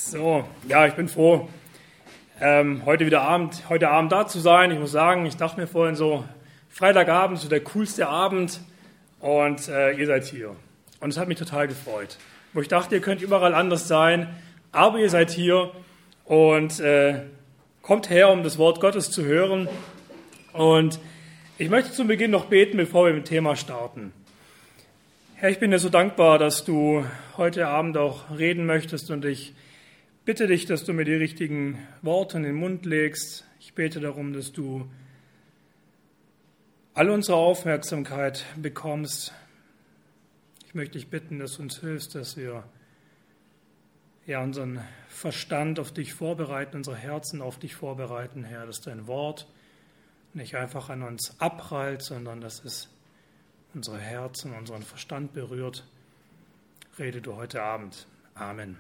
So, ja, ich bin froh, heute Abend da zu sein. Ich muss sagen, ich dachte mir vorhin so, Freitagabend, so der coolste Abend und ihr seid hier. Und es hat mich total gefreut. Wo ich dachte, ihr könnt überall anders sein, aber ihr seid hier und kommt her, um das Wort Gottes zu hören. Und ich möchte zum Beginn noch beten, bevor wir mit dem Thema starten. Herr, ich bin dir so dankbar, dass du heute Abend auch reden möchtest und ich bitte dich, dass du mir die richtigen Worte in den Mund legst. Ich bete darum, dass du alle unsere Aufmerksamkeit bekommst. Ich möchte dich bitten, dass du uns hilfst, dass wir unseren Verstand auf dich vorbereiten, unsere Herzen auf dich vorbereiten, Herr, dass dein Wort nicht einfach an uns abprallt, sondern dass es unsere Herzen, unseren Verstand berührt. Rede du heute Abend. Amen.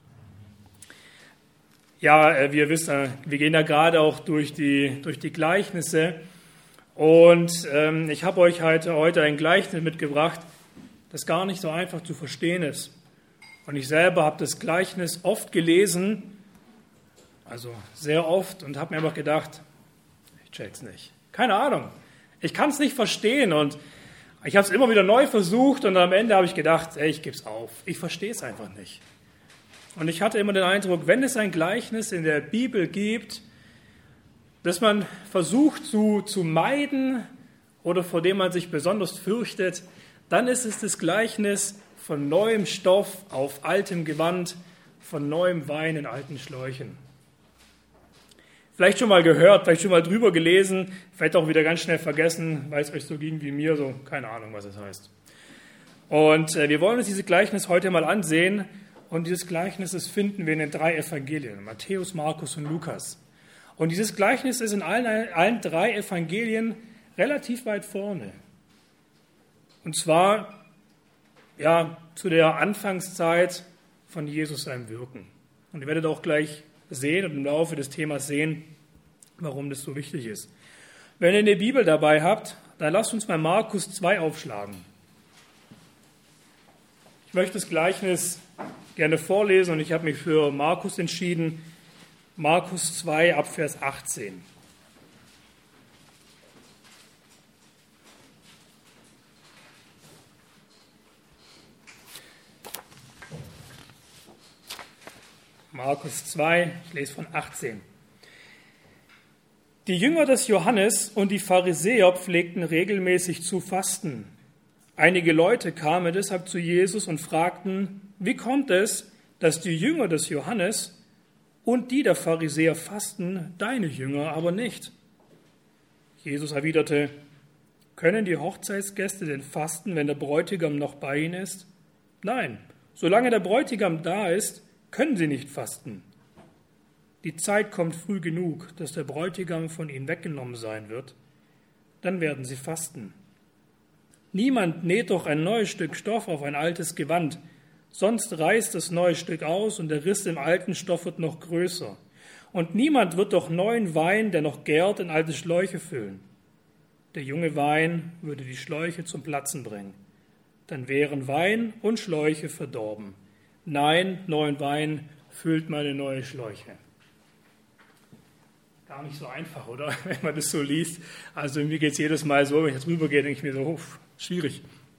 Ja, wir wissen, wir gehen ja gerade auch durch die Gleichnisse und ich habe euch heute ein Gleichnis mitgebracht, das gar nicht so einfach zu verstehen ist. Und ich selber habe das Gleichnis oft gelesen, also sehr oft, und habe mir einfach gedacht, ich check's nicht. Keine Ahnung, ich kann es nicht verstehen und ich habe es immer wieder neu versucht und am Ende habe ich gedacht, ich gebe es auf, ich verstehe es einfach nicht. Und ich hatte immer den Eindruck, wenn es ein Gleichnis in der Bibel gibt, das man versucht zu meiden oder vor dem man sich besonders fürchtet, dann ist es das Gleichnis von neuem Stoff auf altem Gewand, von neuem Wein in alten Schläuchen. Vielleicht schon mal gehört, vielleicht schon mal drüber gelesen, vielleicht auch wieder ganz schnell vergessen, weil es euch so ging wie mir, so keine Ahnung, was es heißt. Und wir wollen uns dieses Gleichnis heute mal ansehen. Und dieses Gleichnis, das finden wir in den 3 Evangelien, Matthäus, Markus und Lukas. Und dieses Gleichnis ist in allen 3 Evangelien relativ weit vorne. Und zwar zu der Anfangszeit von Jesus seinem Wirken. Und ihr werdet auch gleich sehen und im Laufe des Themas sehen, warum das so wichtig ist. Wenn ihr eine Bibel dabei habt, dann lasst uns mal Markus 2 aufschlagen. Ich möchte das Gleichnis gerne vorlesen und ich habe mich für Markus entschieden. Markus 2 ab Vers 18. Markus 2, ich lese von 18. Die Jünger des Johannes und die Pharisäer pflegten regelmäßig zu fasten. Einige Leute kamen deshalb zu Jesus und fragten, wie kommt es, dass die Jünger des Johannes und die der Pharisäer fasten, deine Jünger aber nicht? Jesus erwiderte, können die Hochzeitsgäste denn fasten, wenn der Bräutigam noch bei ihnen ist? Nein, solange der Bräutigam da ist, können sie nicht fasten. Die Zeit kommt früh genug, dass der Bräutigam von ihnen weggenommen sein wird. Dann werden sie fasten. Niemand näht doch ein neues Stück Stoff auf ein altes Gewand, sonst reißt das neue Stück aus und der Riss im alten Stoff wird noch größer. Und niemand wird doch neuen Wein, der noch gärt, in alte Schläuche füllen. Der junge Wein würde die Schläuche zum Platzen bringen. Dann wären Wein und Schläuche verdorben. Nein, neuen Wein füllt meine neue Schläuche. Gar nicht so einfach, oder? Wenn man das so liest. Also mir geht es jedes Mal so, wenn ich drüber gehe, denke ich mir so, schwierig.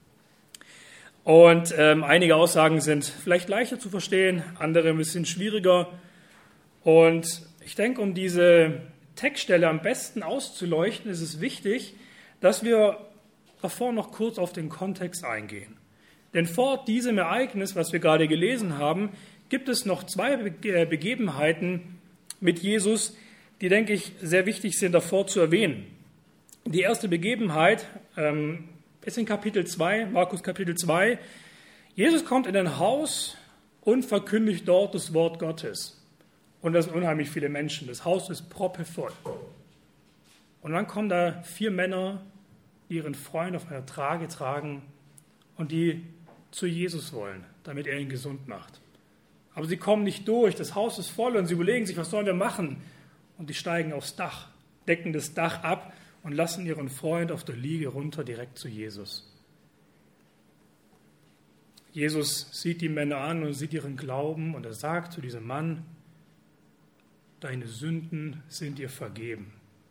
Und einige Aussagen sind vielleicht leichter zu verstehen, andere ein bisschen schwieriger. Und ich denke, um diese Textstelle am besten auszuleuchten, ist es wichtig, dass wir davor noch kurz auf den Kontext eingehen. Denn vor diesem Ereignis, was wir gerade gelesen haben, gibt es noch 2 Begebenheiten mit Jesus, die, denke ich, sehr wichtig sind, davor zu erwähnen. Die erste Begebenheit ist in Kapitel 2, Markus Kapitel 2. Jesus kommt in ein Haus und verkündigt dort das Wort Gottes. Und da sind unheimlich viele Menschen. Das Haus ist proppevoll. Und dann kommen da 4 Männer, die ihren Freund auf einer Trage tragen und die zu Jesus wollen, damit er ihn gesund macht. Aber sie kommen nicht durch, das Haus ist voll und sie überlegen sich, was sollen wir machen? Und die steigen aufs Dach, decken das Dach ab und lassen ihren Freund auf der Liege runter direkt zu Jesus. Jesus sieht die Männer an und sieht ihren Glauben und er sagt zu diesem Mann, deine Sünden sind dir vergeben.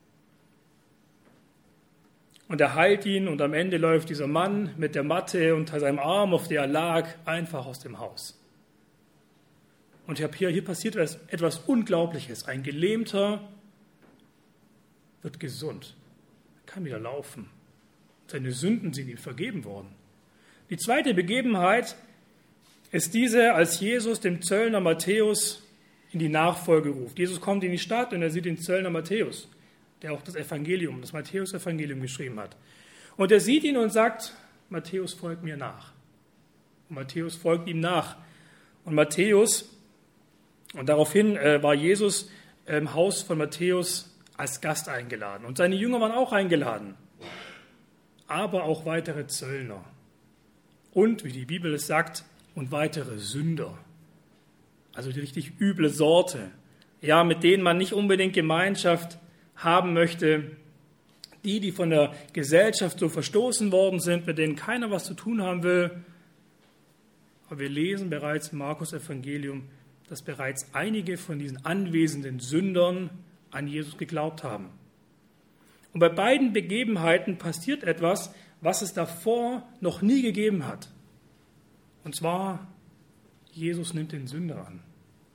Und er heilt ihn und am Ende läuft dieser Mann mit der Matte unter seinem Arm, auf der er lag, einfach aus dem Haus. Und hier passiert etwas Unglaubliches. Ein Gelähmter wird gesund, er kann wieder laufen. Seine Sünden sind ihm vergeben worden. Die zweite Begebenheit ist diese, als Jesus dem Zöllner Matthäus in die Nachfolge ruft. Jesus kommt in die Stadt und er sieht den Zöllner Matthäus, der auch das Matthäus-Evangelium geschrieben hat. Und er sieht ihn und sagt, Matthäus, folgt mir nach. Und Matthäus folgt ihm nach. Und daraufhin war Jesus im Haus von Matthäus als Gast eingeladen. Und seine Jünger waren auch eingeladen. Aber auch weitere Zöllner. Und, wie die Bibel es sagt, und weitere Sünder. Also die richtig üble Sorte. Ja, mit denen man nicht unbedingt Gemeinschaft haben möchte. Die von der Gesellschaft so verstoßen worden sind, mit denen keiner was zu tun haben will. Aber wir lesen bereits im Markus-Evangelium, dass bereits einige von diesen anwesenden Sündern an Jesus geglaubt haben. Und bei beiden Begebenheiten passiert etwas, was es davor noch nie gegeben hat. Und zwar, Jesus nimmt den Sünder an.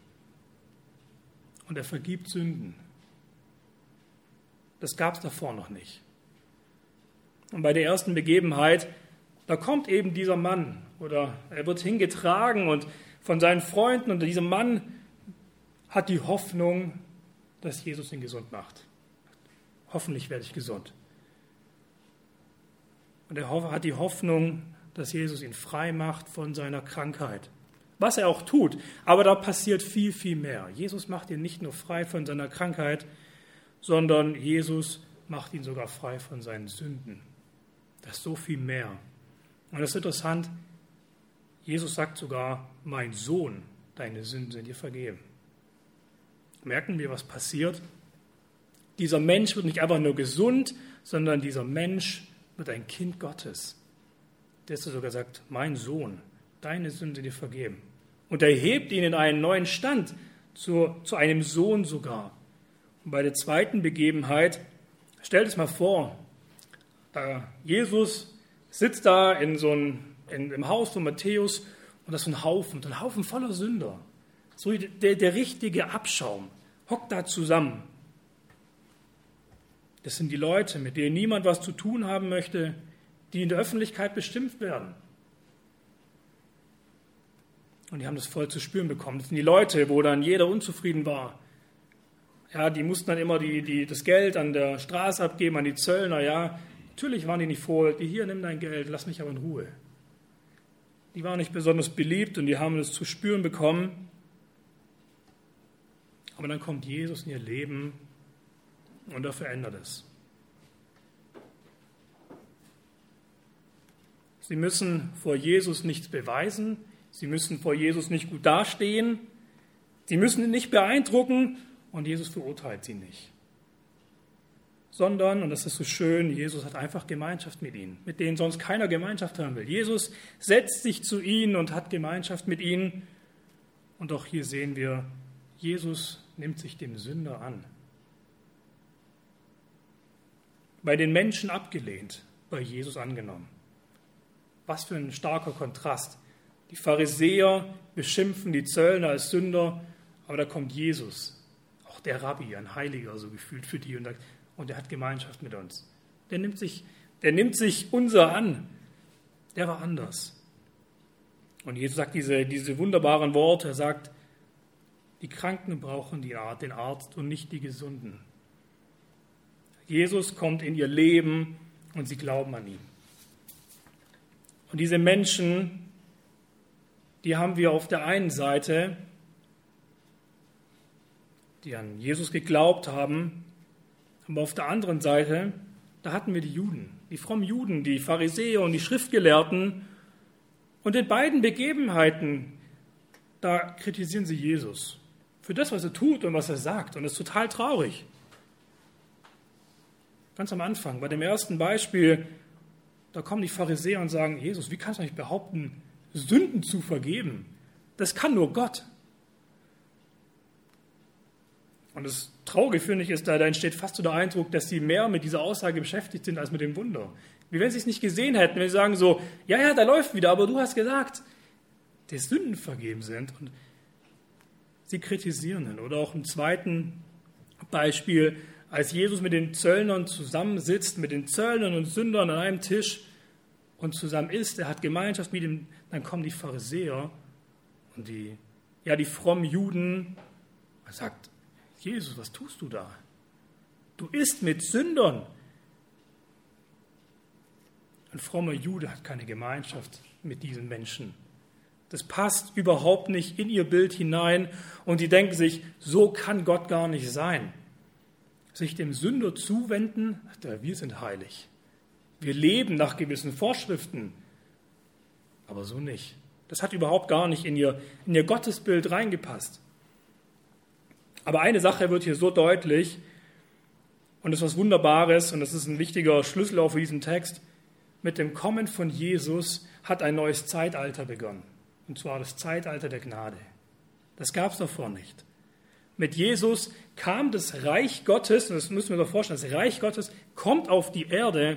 Und er vergibt Sünden. Das gab es davor noch nicht. Und bei der ersten Begebenheit, da kommt eben dieser Mann oder er wird hingetragen und von seinen Freunden und dieser Mann hat die Hoffnung, dass Jesus ihn gesund macht. Hoffentlich werde ich gesund. Und er hat die Hoffnung, dass Jesus ihn frei macht von seiner Krankheit. Was er auch tut, aber da passiert viel, viel mehr. Jesus macht ihn nicht nur frei von seiner Krankheit, sondern Jesus macht ihn sogar frei von seinen Sünden. Das ist so viel mehr. Und das ist interessant, Jesus sagt sogar, mein Sohn, deine Sünden sind dir vergeben. Merken wir, was passiert? Dieser Mensch wird nicht einfach nur gesund, sondern dieser Mensch wird ein Kind Gottes. Der ist sogar sagt, mein Sohn, deine Sünden sind dir vergeben. Und er hebt ihn in einen neuen Stand, zu einem Sohn sogar. Und bei der zweiten Begebenheit, stellt es mal vor, Jesus sitzt da im Haus von Matthäus und das ist ein Haufen voller Sünder. So der richtige Abschaum, hockt da zusammen. Das sind die Leute, mit denen niemand was zu tun haben möchte, die in der Öffentlichkeit bestimmt werden. Und die haben das voll zu spüren bekommen. Das sind die Leute, wo dann jeder unzufrieden war. Ja, die mussten dann immer das Geld an der Straße abgeben, an die Zöllner. Ja, natürlich waren die nicht froh. Hier, nimm dein Geld, lass mich aber in Ruhe. Die waren nicht besonders beliebt und die haben das zu spüren bekommen. Aber dann kommt Jesus in ihr Leben und er verändert es. Sie müssen vor Jesus nichts beweisen. Sie müssen vor Jesus nicht gut dastehen. Sie müssen ihn nicht beeindrucken und Jesus verurteilt sie nicht. Sondern, und das ist so schön, Jesus hat einfach Gemeinschaft mit ihnen, mit denen sonst keiner Gemeinschaft haben will. Jesus setzt sich zu ihnen und hat Gemeinschaft mit ihnen. Und auch hier sehen wir, Jesus nimmt sich dem Sünder an. Bei den Menschen abgelehnt, bei Jesus angenommen. Was für ein starker Kontrast. Die Pharisäer beschimpfen die Zöllner als Sünder, aber da kommt Jesus, auch der Rabbi, ein Heiliger so gefühlt für die, und er hat Gemeinschaft mit uns. Der nimmt sich unser an. Der war anders. Und Jesus sagt diese wunderbaren Worte, er sagt, die Kranken brauchen den Arzt und nicht die Gesunden. Jesus kommt in ihr Leben und sie glauben an ihn. Und diese Menschen, die haben wir auf der einen Seite, die an Jesus geglaubt haben, aber auf der anderen Seite, da hatten wir die Juden, die frommen Juden, die Pharisäer und die Schriftgelehrten. Und in beiden Begebenheiten, da kritisieren sie Jesus für das, was er tut und was er sagt. Und das ist total traurig. Ganz am Anfang, bei dem ersten Beispiel, da kommen die Pharisäer und sagen, Jesus, wie kannst du nicht behaupten, Sünden zu vergeben. Das kann nur Gott. Und das Traurige, finde ich, ist, da entsteht fast so der Eindruck, dass sie mehr mit dieser Aussage beschäftigt sind als mit dem Wunder. Wie wenn sie es nicht gesehen hätten, wenn sie sagen so, ja, da läuft wieder, aber du hast gesagt, dass Sünden vergeben sind. Und sie kritisieren ihn. Oder auch im zweiten Beispiel, als Jesus mit den Zöllnern zusammensitzt, mit den Zöllnern und Sündern an einem Tisch und zusammen isst, er hat Gemeinschaft mit ihm, dann kommen die Pharisäer und die frommen Juden und sagt, Jesus, was tust du da? Du isst mit Sündern. Ein frommer Jude hat keine Gemeinschaft mit diesen Menschen. Das passt überhaupt nicht in ihr Bild hinein und die denken sich, so kann Gott gar nicht sein. Sich dem Sünder zuwenden, wir sind heilig. Wir leben nach gewissen Vorschriften, aber so nicht. Das hat überhaupt gar nicht in ihr Gottesbild reingepasst. Aber eine Sache wird hier so deutlich, und das ist was Wunderbares, und das ist ein wichtiger Schlüssel auch für diesen Text. Mit dem Kommen von Jesus hat ein neues Zeitalter begonnen, und zwar das Zeitalter der Gnade. Das gab es davor nicht. Mit Jesus kam das Reich Gottes, und das müssen wir uns vorstellen, das Reich Gottes kommt auf die Erde.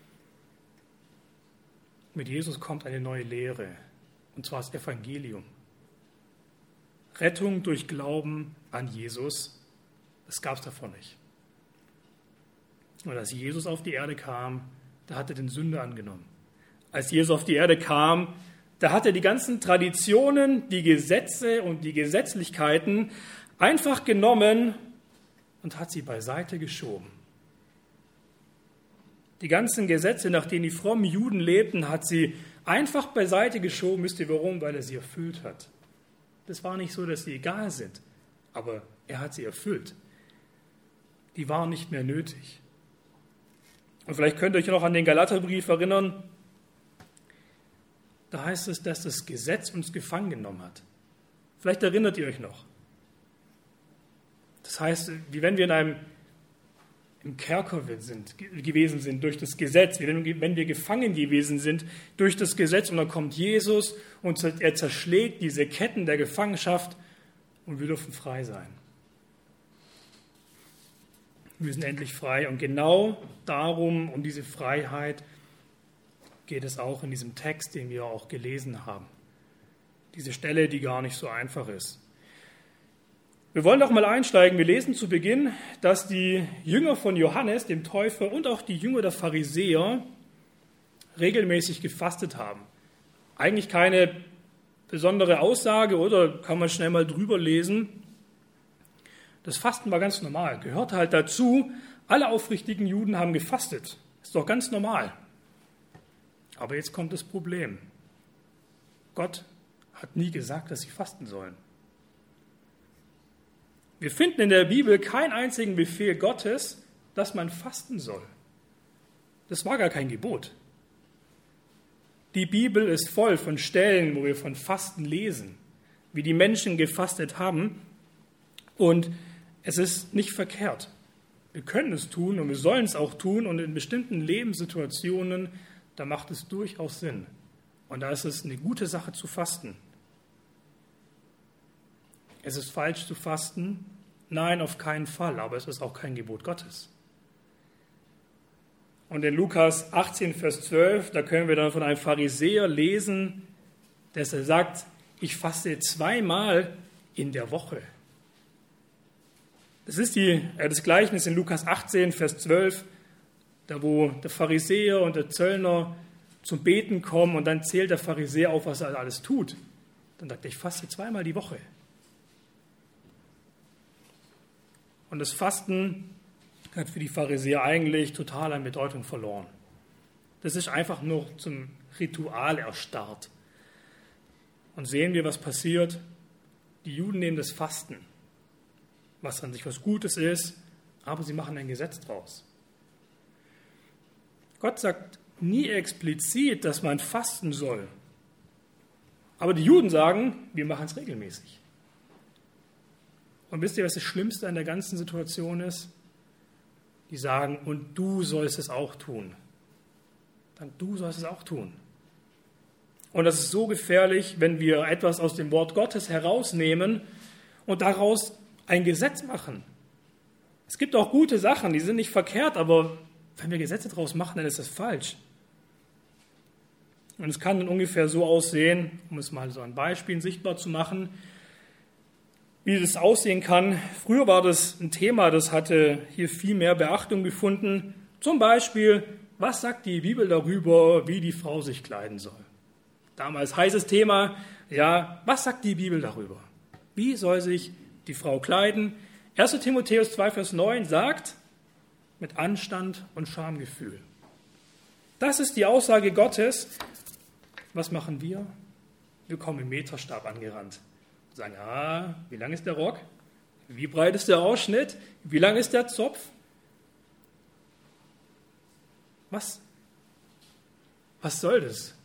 Mit Jesus kommt eine neue Lehre, und zwar das Evangelium. Rettung durch Glauben an Jesus, das gab es davor nicht. Und als Jesus auf die Erde kam, da hat er den Sünder angenommen. Als Jesus auf die Erde kam, da hat er die ganzen Traditionen, die Gesetze und die Gesetzlichkeiten einfach genommen und hat sie beiseite geschoben. Die ganzen Gesetze, nach denen die frommen Juden lebten, hat sie einfach beiseite geschoben. Wisst ihr warum? Weil er sie erfüllt hat. Das war nicht so, dass sie egal sind, aber er hat sie erfüllt. Die waren nicht mehr nötig. Und vielleicht könnt ihr euch noch an den Galaterbrief erinnern. Da heißt es, dass das Gesetz uns gefangen genommen hat. Vielleicht erinnert ihr euch noch. Das heißt, wie wenn wir im Kerker gewesen sind durch das Gesetz, wie wenn wir gefangen gewesen sind durch das Gesetz und dann kommt Jesus und er zerschlägt diese Ketten der Gefangenschaft und wir dürfen frei sein. Wir sind endlich frei und genau darum, um diese Freiheit, geht es auch in diesem Text, den wir auch gelesen haben. Diese Stelle, die gar nicht so einfach ist. Wir wollen doch mal einsteigen. Wir lesen zu Beginn, dass die Jünger von Johannes, dem Täufer, und auch die Jünger der Pharisäer regelmäßig gefastet haben. Eigentlich keine besondere Aussage, oder kann man schnell mal drüber lesen. Das Fasten war ganz normal, gehört halt dazu. Alle aufrichtigen Juden haben gefastet. Ist doch ganz normal. Aber jetzt kommt das Problem. Gott hat nie gesagt, dass sie fasten sollen. Wir finden in der Bibel keinen einzigen Befehl Gottes, dass man fasten soll. Das war gar kein Gebot. Die Bibel ist voll von Stellen, wo wir von Fasten lesen, wie die Menschen gefastet haben. Und es ist nicht verkehrt. Wir können es tun und wir sollen es auch tun. Und in bestimmten Lebenssituationen, da macht es durchaus Sinn. Und da ist es eine gute Sache zu fasten. Es ist falsch zu fasten? Nein, auf keinen Fall, aber es ist auch kein Gebot Gottes. Und in Lukas 18, Vers 12, da können wir dann von einem Pharisäer lesen, der sagt, ich faste 2-mal in der Woche. Das ist das Gleichnis in Lukas 18, Vers 12, da wo der Pharisäer und der Zöllner zum Beten kommen und dann zählt der Pharisäer auf, was er alles tut. Dann sagt er, ich faste 2-mal die Woche. Und das Fasten hat für die Pharisäer eigentlich total an Bedeutung verloren. Das ist einfach nur zum Ritual erstarrt. Und sehen wir, was passiert? Die Juden nehmen das Fasten, was an sich was Gutes ist, aber sie machen ein Gesetz draus. Gott sagt nie explizit, dass man fasten soll. Aber die Juden sagen, wir machen es regelmäßig. Und wisst ihr, was das Schlimmste an der ganzen Situation ist? Die sagen, und du sollst es auch tun. Dann du sollst es auch tun. Und das ist so gefährlich, wenn wir etwas aus dem Wort Gottes herausnehmen und daraus ein Gesetz machen. Es gibt auch gute Sachen, die sind nicht verkehrt, aber wenn wir Gesetze daraus machen, dann ist das falsch. Und es kann dann ungefähr so aussehen, um es mal so an Beispielen sichtbar zu machen, wie das aussehen kann. Früher war das ein Thema, das hatte hier viel mehr Beachtung gefunden. Zum Beispiel, was sagt die Bibel darüber, wie die Frau sich kleiden soll? Damals heißes Thema, ja, was sagt die Bibel darüber? Wie soll sich die Frau kleiden? 1. Timotheus 2, Vers 9 sagt, mit Anstand und Schamgefühl. Das ist die Aussage Gottes. Was machen wir? Wir kommen im Meterstab angerannt und sagen, wie lang ist der Rock? Wie breit ist der Ausschnitt? Wie lang ist der Zopf? Was soll das?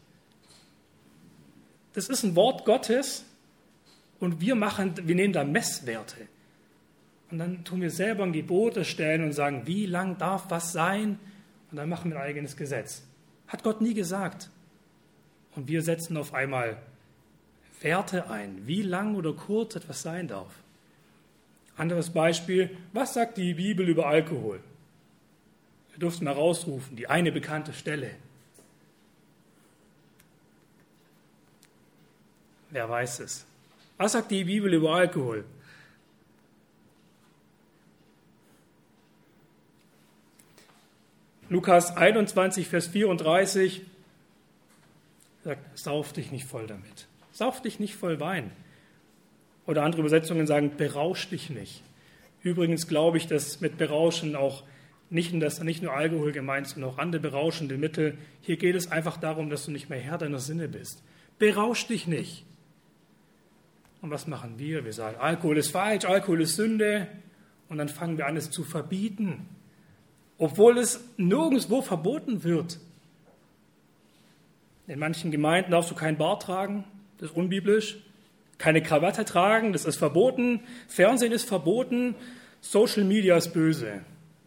Das ist ein Wort Gottes und wir nehmen da Messwerte. Und dann tun wir selber ein Gebot erstellen und sagen, wie lang darf was sein? Und dann machen wir ein eigenes Gesetz. Hat Gott nie gesagt. Und wir setzen auf einmal Werte ein, wie lang oder kurz etwas sein darf. Anderes Beispiel, was sagt die Bibel über Alkohol? Ihr dürft mal rausrufen, die eine bekannte Stelle. Wer weiß es? Was sagt die Bibel über Alkohol? Lukas 21, Vers 34 sagt, sauf dich nicht voll damit. Sauf dich nicht voll Wein. Oder andere Übersetzungen sagen, berausch dich nicht. Übrigens glaube ich, dass mit Berauschen auch nicht nur Alkohol gemeint ist, sondern auch andere berauschende Mittel. Hier geht es einfach darum, dass du nicht mehr Herr deiner Sinne bist. Berausch dich nicht. Und was machen wir? Wir sagen, Alkohol ist falsch, Alkohol ist Sünde. Und dann fangen wir an, es zu verbieten. Obwohl es nirgendwo verboten wird. In manchen Gemeinden darfst du keinen Bart tragen, das ist unbiblisch. Keine Krawatte tragen, das ist verboten. Fernsehen ist verboten. Social Media ist böse.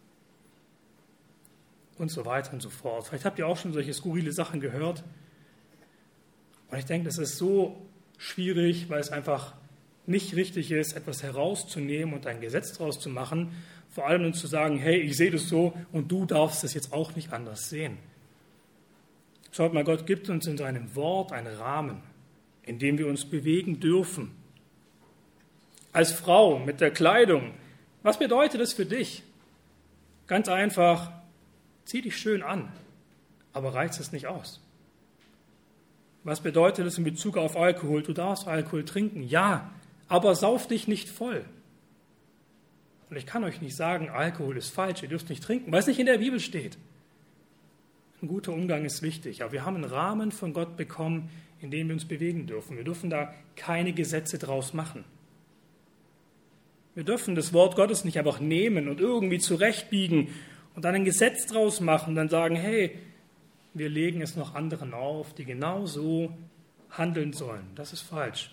Und so weiter und so fort. Vielleicht habt ihr auch schon solche skurrile Sachen gehört. Und ich denke, das ist so schwierig, weil es einfach nicht richtig ist, etwas herauszunehmen und ein Gesetz daraus zu machen. Vor allem um zu sagen, hey, ich sehe das so und du darfst das jetzt auch nicht anders sehen. Schaut mal, Gott gibt uns in seinem Wort einen Rahmen, in dem wir uns bewegen dürfen. Als Frau mit der Kleidung, was bedeutet das für dich? Ganz einfach, zieh dich schön an, aber reiz es nicht aus. Was bedeutet das in Bezug auf Alkohol? Du darfst Alkohol trinken, ja, aber sauf dich nicht voll. Und ich kann euch nicht sagen, Alkohol ist falsch, ihr dürft nicht trinken, weil es nicht in der Bibel steht. Ein guter Umgang ist wichtig, aber wir haben einen Rahmen von Gott bekommen, in dem wir uns bewegen dürfen. Wir dürfen da keine Gesetze draus machen. Wir dürfen das Wort Gottes nicht einfach nehmen und irgendwie zurechtbiegen und dann ein Gesetz draus machen und dann sagen, hey, wir legen es noch anderen auf, die genau so handeln sollen. Das ist falsch.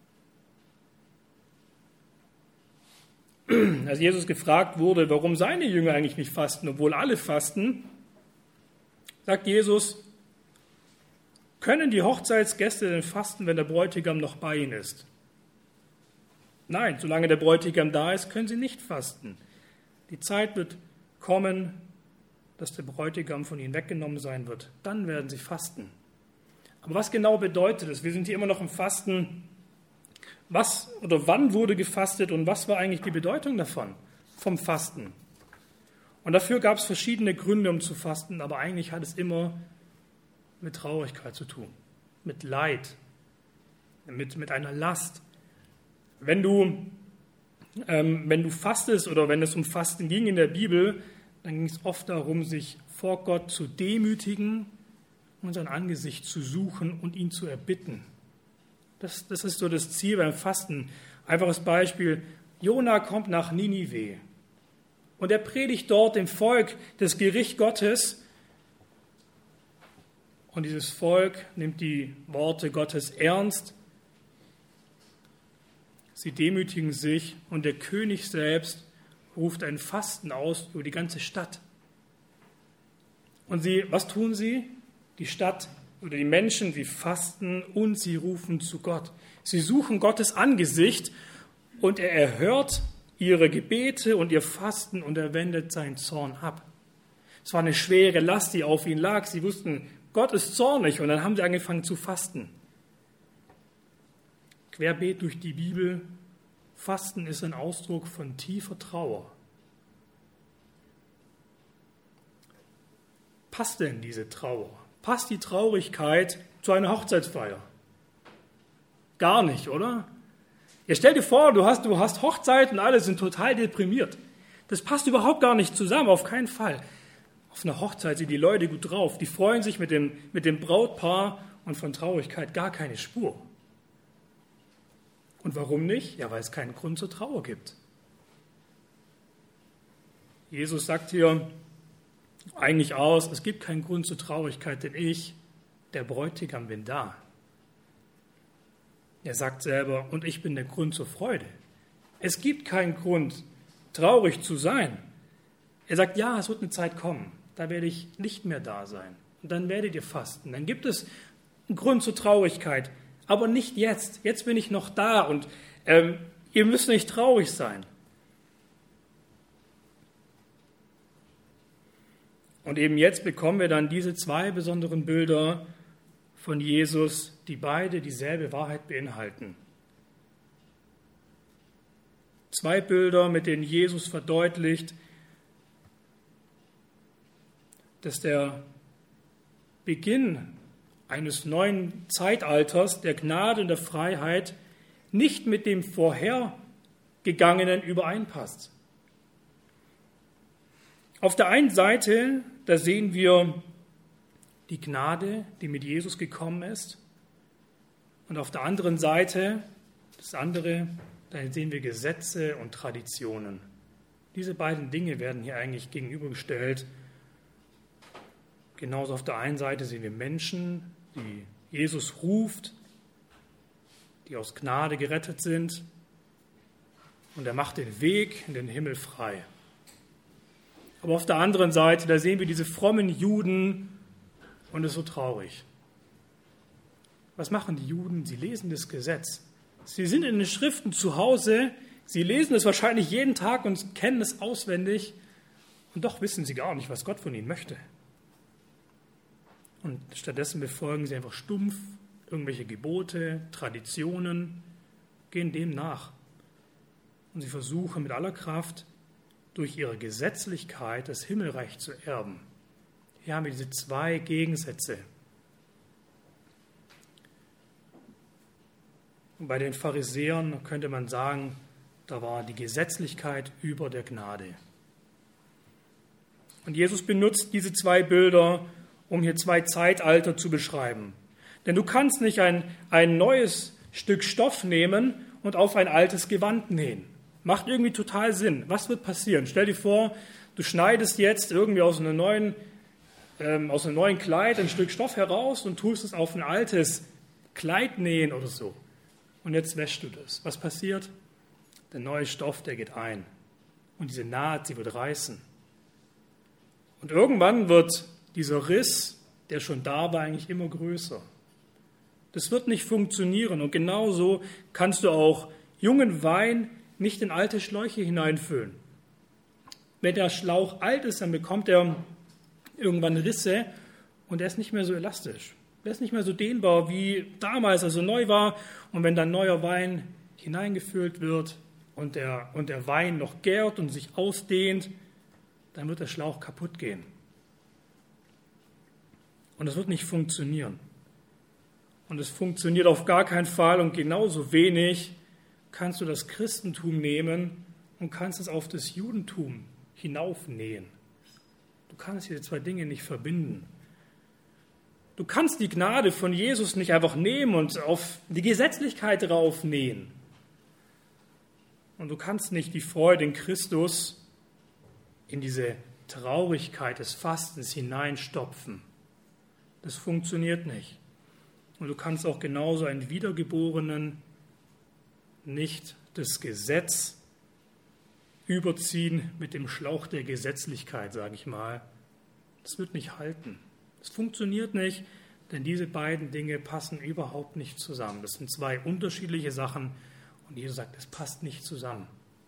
Als Jesus gefragt wurde, warum seine Jünger eigentlich nicht fasten, obwohl alle fasten, sagt Jesus, können die Hochzeitsgäste denn fasten, wenn der Bräutigam noch bei ihnen ist? Nein, solange der Bräutigam da ist, können sie nicht fasten. Die Zeit wird kommen, dass der Bräutigam von ihnen weggenommen sein wird. Dann werden sie fasten. Aber was genau bedeutet es? Wir sind hier immer noch im Fasten. Was oder wann wurde gefastet und was war eigentlich die Bedeutung davon, vom Fasten? Und dafür gab es verschiedene Gründe, um zu fasten, aber eigentlich hat es immer mit Traurigkeit zu tun, mit Leid, mit einer Last. Wenn du fastest oder wenn es um Fasten ging in der Bibel, dann ging es oft darum, sich vor Gott zu demütigen und sein Angesicht zu suchen und ihn zu erbitten. Das ist so das Ziel beim Fasten. Einfaches Beispiel, Jona kommt nach Ninive und er predigt dort dem Volk das Gericht Gottes. Und dieses Volk nimmt die Worte Gottes ernst. Sie demütigen sich und der König selbst ruft ein Fasten aus über die ganze Stadt. Und was tun sie? Die Stadt oder die Menschen, sie fasten und sie rufen zu Gott. Sie suchen Gottes Angesicht und er erhört ihre Gebete und ihr Fasten und er wendet seinen Zorn ab. Es war eine schwere Last, die auf ihnen lag. Sie wussten, Gott ist zornig und dann haben sie angefangen zu fasten. Querbeet durch die Bibel, Fasten ist ein Ausdruck von tiefer Trauer. Passt denn diese Trauer? Passt die Traurigkeit zu einer Hochzeitsfeier? Gar nicht, oder? Ja, stell dir vor, du hast Hochzeit und alle sind total deprimiert. Das passt überhaupt gar nicht zusammen, auf keinen Fall. Auf einer Hochzeit sind die Leute gut drauf, die freuen sich mit dem Brautpaar und von Traurigkeit gar keine Spur. Und warum nicht? Ja, weil es keinen Grund zur Trauer gibt. Jesus sagt hier eigentlich aus, es gibt keinen Grund zur Traurigkeit, denn ich, der Bräutigam, bin da. Er sagt selber, und ich bin der Grund zur Freude. Es gibt keinen Grund, traurig zu sein. Er sagt, ja, es wird eine Zeit kommen, da werde ich nicht mehr da sein. Und dann werdet ihr fasten. Dann gibt es einen Grund zur Traurigkeit, aber nicht jetzt. Jetzt bin ich noch da und ihr müsst nicht traurig sein. Und eben jetzt bekommen wir dann diese zwei besonderen Bilder von Jesus, die beide dieselbe Wahrheit beinhalten. Zwei Bilder, mit denen Jesus verdeutlicht, dass der Beginn eines neuen Zeitalters der Gnade und der Freiheit nicht mit dem Vorhergegangenen übereinpasst. Auf der einen Seite, da sehen wir die Gnade, die mit Jesus gekommen ist. Und auf der anderen Seite, das andere, da sehen wir Gesetze und Traditionen. Diese beiden Dinge werden hier eigentlich gegenübergestellt. Genauso auf der einen Seite sehen wir Menschen, die Jesus ruft, die aus Gnade gerettet sind. Und er macht den Weg in den Himmel frei. Aber auf der anderen Seite, da sehen wir diese frommen Juden und es ist so traurig. Was machen die Juden? Sie lesen das Gesetz. Sie sind in den Schriften zu Hause, sie lesen es wahrscheinlich jeden Tag und kennen es auswendig und doch wissen sie gar nicht, was Gott von ihnen möchte. Und stattdessen befolgen sie einfach stumpf irgendwelche Gebote, Traditionen, gehen dem nach. Und sie versuchen mit aller Kraft, durch ihre Gesetzlichkeit das Himmelreich zu erben. Hier haben wir diese zwei Gegensätze. Und bei den Pharisäern könnte man sagen, da war die Gesetzlichkeit über der Gnade. Und Jesus benutzt diese zwei Bilder, um hier zwei Zeitalter zu beschreiben. Denn du kannst nicht ein neues Stück Stoff nehmen und auf ein altes Gewand nähen. Macht irgendwie total Sinn. Was wird passieren? Stell dir vor, du schneidest jetzt irgendwie aus einem neuen Kleid ein Stück Stoff heraus und tust es auf ein altes Kleid nähen oder so. Und jetzt wäschst du das. Was passiert? Der neue Stoff, der geht ein. Und diese Naht, sie wird reißen. Und irgendwann wird dieser Riss, der schon da war, eigentlich immer größer. Das wird nicht funktionieren. Und genauso kannst du auch jungen Wein nicht in alte Schläuche hineinfüllen. Wenn der Schlauch alt ist, dann bekommt er irgendwann Risse und er ist nicht mehr so elastisch. Er ist nicht mehr so dehnbar wie damals, als er neu war. Und wenn dann neuer Wein hineingefüllt wird und der Wein noch gärt und sich ausdehnt, dann wird der Schlauch kaputt gehen. Und das wird nicht funktionieren. Und es funktioniert auf gar keinen Fall und genauso wenig kannst du das Christentum nehmen und kannst es auf das Judentum hinaufnähen. Du kannst diese zwei Dinge nicht verbinden. Du kannst die Gnade von Jesus nicht einfach nehmen und auf die Gesetzlichkeit draufnähen. Und du kannst nicht die Freude in Christus in diese Traurigkeit des Fastens hineinstopfen. Das funktioniert nicht. Und du kannst auch genauso einen Wiedergeborenen nicht das Gesetz überziehen mit dem Schlauch der Gesetzlichkeit, sage ich mal. Das wird nicht halten. Es funktioniert nicht, Denn diese beiden Dinge passen überhaupt nicht zusammen. Das sind zwei unterschiedliche Sachen und Jesus sagt, es passt nicht zusammen.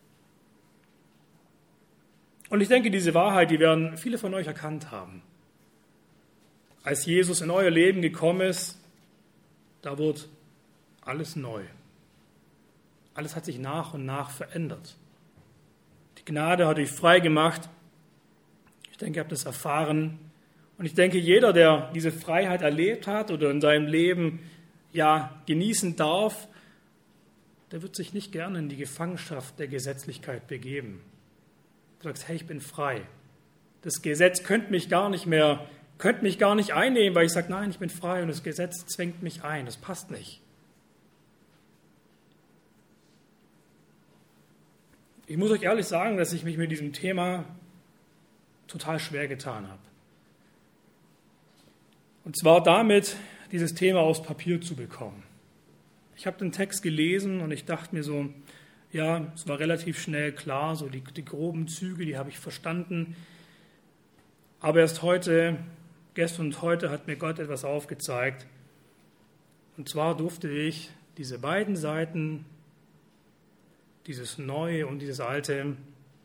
Und ich denke, diese Wahrheit, die werden viele von euch erkannt haben. Als Jesus in euer Leben gekommen ist, da wurde alles neu. Alles hat sich nach und nach verändert. Die Gnade hat euch frei gemacht. Ich denke, ihr habt das erfahren. Und ich denke, jeder, der diese Freiheit erlebt hat oder in seinem Leben genießen darf, der wird sich nicht gerne in die Gefangenschaft der Gesetzlichkeit begeben. Du sagst, hey, ich bin frei. Das Gesetz könnte mich gar nicht einnehmen, weil ich sage, nein, ich bin frei und das Gesetz zwängt mich ein. Das passt nicht. Ich muss euch ehrlich sagen, dass ich mich mit diesem Thema total schwer getan habe. Und zwar damit, dieses Thema aufs Papier zu bekommen. Ich habe den Text gelesen und ich dachte mir so, ja, es war relativ schnell klar, so die groben Züge, die habe ich verstanden. Aber erst gestern und heute hat mir Gott etwas aufgezeigt. Und zwar durfte ich diese beiden Seiten, dieses Neue und dieses Alte,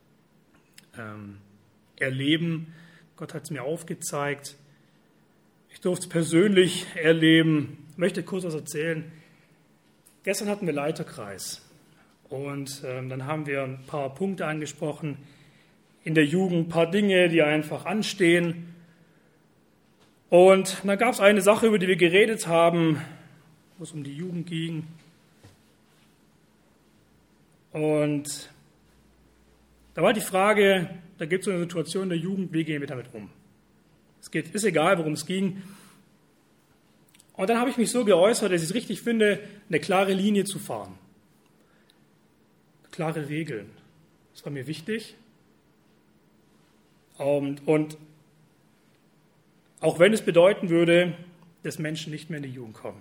erleben. Gott hat es mir aufgezeigt. Ich durfte es persönlich erleben. Ich möchte kurz was erzählen. Gestern hatten wir Leiterkreis. Und dann haben wir ein paar Punkte angesprochen in der Jugend, ein paar Dinge, die einfach anstehen. Und dann gab es eine Sache, über die wir geredet haben, wo es um die Jugend ging. Und da war die Frage, da gibt es so eine Situation in der Jugend, wie gehen wir damit um? Ist egal, worum es ging. Und dann habe ich mich so geäußert, dass ich es richtig finde, eine klare Linie zu fahren. Klare Regeln. Das war mir wichtig. Und auch wenn es bedeuten würde, dass Menschen nicht mehr in die Jugend kommen.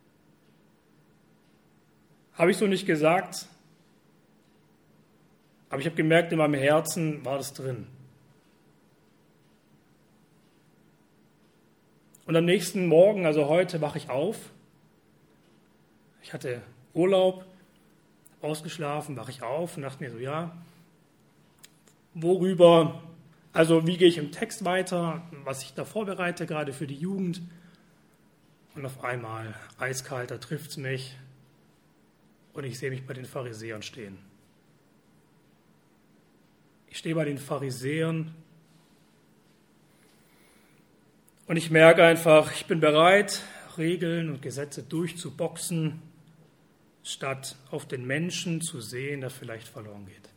Habe ich so nicht gesagt, aber ich habe gemerkt, in meinem Herzen war das drin. Und am nächsten Morgen, also heute, wache ich auf. Ich hatte Urlaub, ausgeschlafen, wache ich auf und dachte mir so, wie gehe ich im Text weiter, was ich da vorbereite, gerade für die Jugend. Und auf einmal, eiskalt, da trifft es mich und ich sehe mich bei den Pharisäern stehen. Ich stehe bei den Pharisäern und ich merke einfach, ich bin bereit, Regeln und Gesetze durchzuboxen, statt auf den Menschen zu sehen, der vielleicht verloren geht.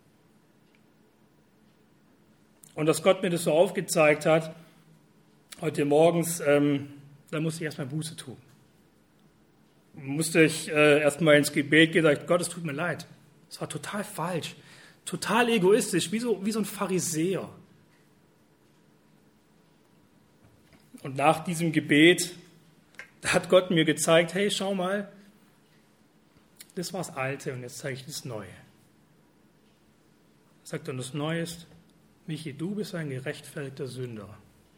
Und dass Gott mir das so aufgezeigt hat, heute morgens, da musste ich erstmal Buße tun. Musste ich erstmal ins Gebet gehen, gesagt, Gott, es tut mir leid. Es war total falsch, total egoistisch, wie so ein Pharisäer. Und nach diesem Gebet, da hat Gott mir gezeigt, hey, schau mal, das war das Alte und jetzt zeige ich das Neue. Er sagt dann, das Neue ist, Michi, du bist ein gerechtfertigter Sünder.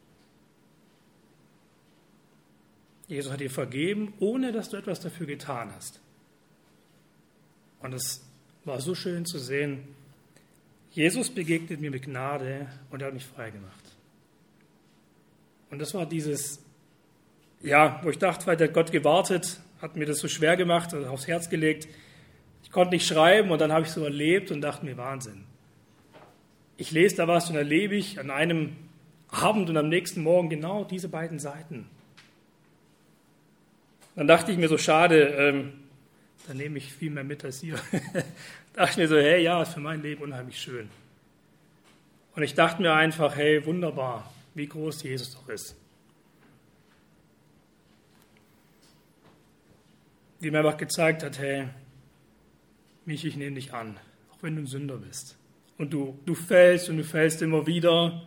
Jesus hat dir vergeben, ohne dass du etwas dafür getan hast. Und es war so schön zu sehen, Jesus begegnet mir mit Gnade und er hat mich frei gemacht. Und das war dieses, wo ich dachte, vielleicht hat Gott gewartet, hat mir das so schwer gemacht, also aufs Herz gelegt. Ich konnte nicht schreiben und dann habe ich so erlebt und dachte mir, Wahnsinn. Ich lese da was und erlebe ich an einem Abend und am nächsten Morgen genau diese beiden Seiten. Dann dachte ich mir so, schade, da nehme ich viel mehr mit als ihr. Da dachte ich mir so, hey, ja, ist für mein Leben unheimlich schön. Und ich dachte mir einfach, hey, wunderbar, wie groß Jesus doch ist. Wie mir einfach gezeigt hat, hey, Michi, ich nehme dich an, auch wenn du ein Sünder bist. Und du fällst und du fällst immer wieder.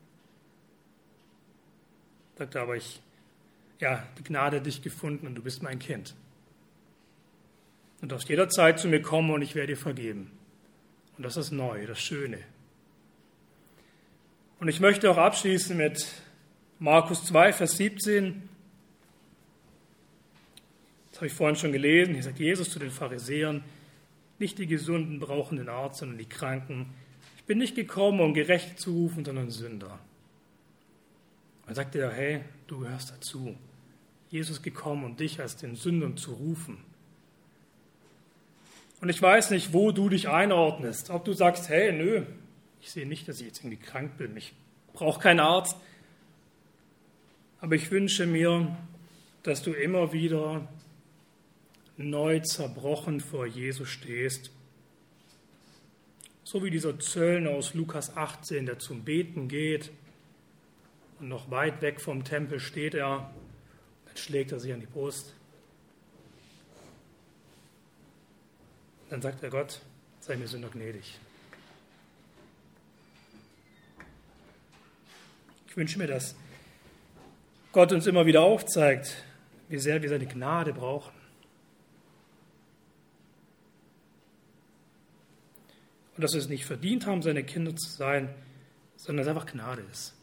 Sagte aber die Gnade hat dich gefunden und du bist mein Kind. Und du darfst jederzeit zu mir kommen und ich werde dir vergeben. Und das ist neu, das Schöne. Und ich möchte auch abschließen mit Markus 2, Vers 17. habe ich vorhin schon gelesen. Hier sagt Jesus zu den Pharisäern, nicht die Gesunden brauchen den Arzt, sondern die Kranken. Ich bin nicht gekommen, um Gerechte zu rufen, sondern Sünder. Dann sagt er, hey, du gehörst dazu. Jesus ist gekommen, um dich als den Sündern zu rufen. Und ich weiß nicht, wo du dich einordnest. Ob du sagst, hey, nö, ich sehe nicht, dass ich jetzt irgendwie krank bin. Ich brauche keinen Arzt. Aber ich wünsche mir, dass du immer wieder neu zerbrochen vor Jesus stehst. So wie dieser Zöllner aus Lukas 18, der zum Beten geht und noch weit weg vom Tempel steht er, dann schlägt er sich an die Brust. Dann sagt er, Gott, sei mir Sünder gnädig. Ich wünsche mir, dass Gott uns immer wieder aufzeigt, wie sehr wir seine Gnade brauchen. Und dass wir es nicht verdient haben, seine Kinder zu sein, sondern dass es einfach Gnade ist.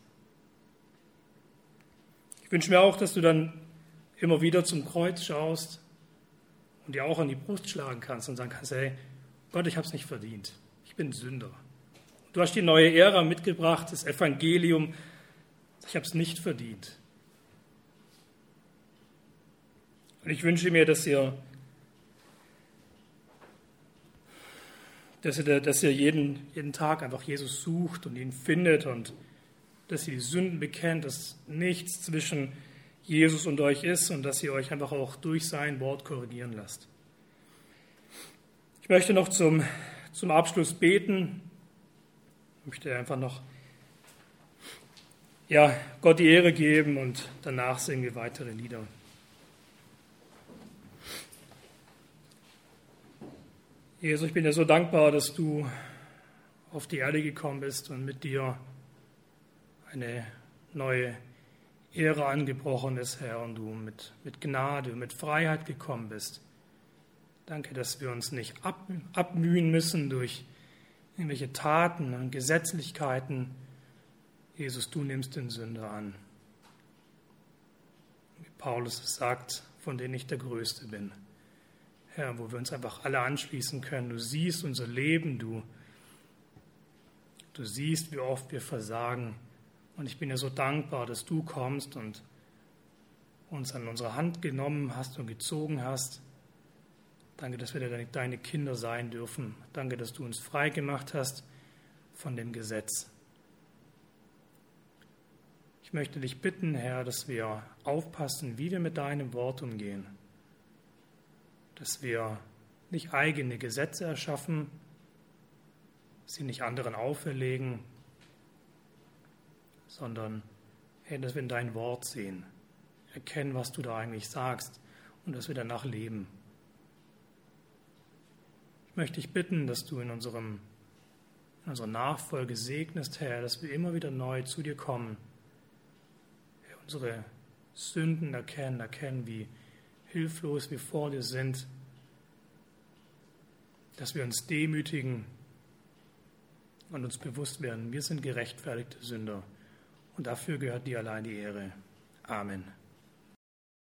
Ich wünsche mir auch, dass du dann immer wieder zum Kreuz schaust und dir auch an die Brust schlagen kannst und sagen kannst, hey, Gott, ich habe es nicht verdient. Ich bin Sünder. Du hast die neue Ära mitgebracht, das Evangelium. Ich habe es nicht verdient. Und ich wünsche mir, dass ihr jeden Tag einfach Jesus sucht und ihn findet und dass ihr die Sünden bekennt, dass nichts zwischen Jesus und euch ist und dass ihr euch einfach auch durch sein Wort korrigieren lasst. Ich möchte noch zum Abschluss beten. Ich möchte einfach noch Gott die Ehre geben und danach singen wir weitere Lieder. Jesus, ich bin dir so dankbar, dass du auf die Erde gekommen bist und mit dir eine neue Ära angebrochen ist, Herr, und du mit Gnade und mit Freiheit gekommen bist. Danke, dass wir uns nicht abmühen müssen durch irgendwelche Taten und Gesetzlichkeiten. Jesus, du nimmst den Sünder an. Wie Paulus es sagt, von denen ich der Größte bin. Herr, wo wir uns einfach alle anschließen können. Du siehst unser Leben, du siehst, wie oft wir versagen. Und ich bin dir so dankbar, dass du kommst und uns an unsere Hand genommen hast und gezogen hast. Danke, dass wir deine Kinder sein dürfen. Danke, dass du uns frei gemacht hast von dem Gesetz. Ich möchte dich bitten, Herr, dass wir aufpassen, wie wir mit deinem Wort umgehen. Dass wir nicht eigene Gesetze erschaffen, sie nicht anderen auferlegen, sondern, Herr, dass wir in dein Wort sehen, erkennen, was du da eigentlich sagst und dass wir danach leben. Ich möchte dich bitten, dass du in unserer Nachfolge segnest, Herr, dass wir immer wieder neu zu dir kommen, Herr, unsere Sünden erkennen, wie hilflos wir vor dir sind, dass wir uns demütigen und uns bewusst werden, wir sind gerechtfertigte Sünder und dafür gehört dir allein die Ehre. Amen.